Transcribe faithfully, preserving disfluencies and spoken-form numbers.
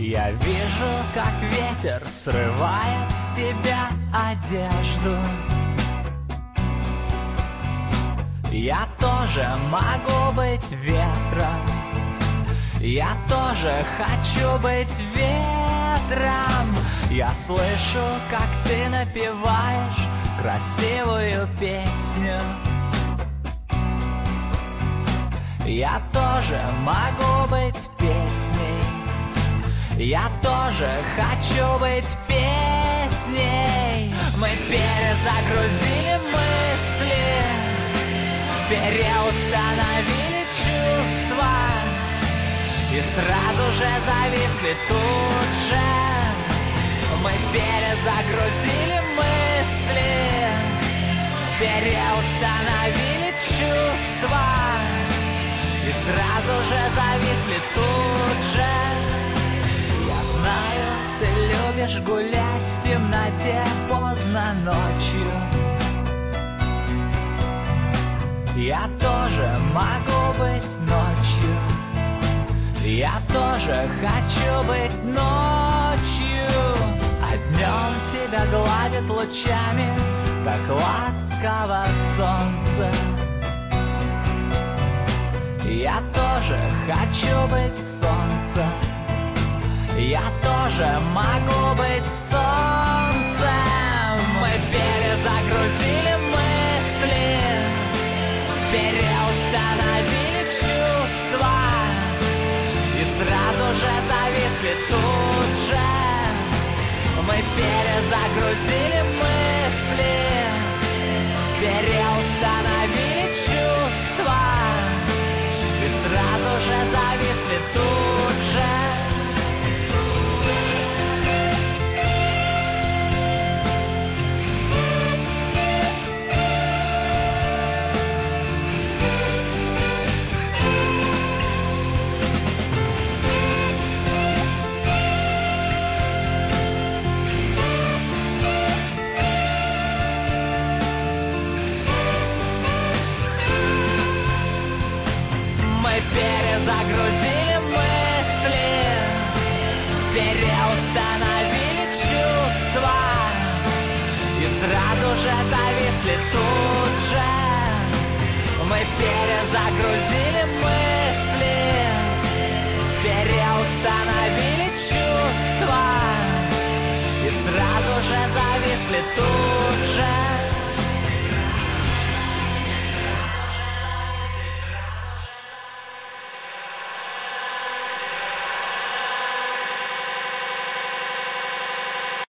Я вижу, как ветер срывает с тебя одежду. Я тоже могу быть ветром. Я тоже хочу быть ветром. Я слышу, как ты напеваешь красивую песню. Я тоже могу быть песней. Я тоже хочу быть песней. Мы перезагрузили мысли, переустановили чувства и сразу же зависли тут же. Мы перезагрузили мысли, переустановили чувства и сразу же зависли тут же. Я знаю, ты любишь гулять в темноте поздно ночью. Я тоже могу быть ночью. Я тоже хочу быть ночью. А днем тебя гладит лучами, как ласково солнце. Я тоже хочу быть солнцем. Я тоже могу быть солнцем. Мы перезагрузили мысли, переустановили чувства и сразу же зависли тут же. Мы перезагрузили мысли, переустановили чувства и сразу же зависли тут же. Перезагрузили мысли, переустановили чувства и сразу же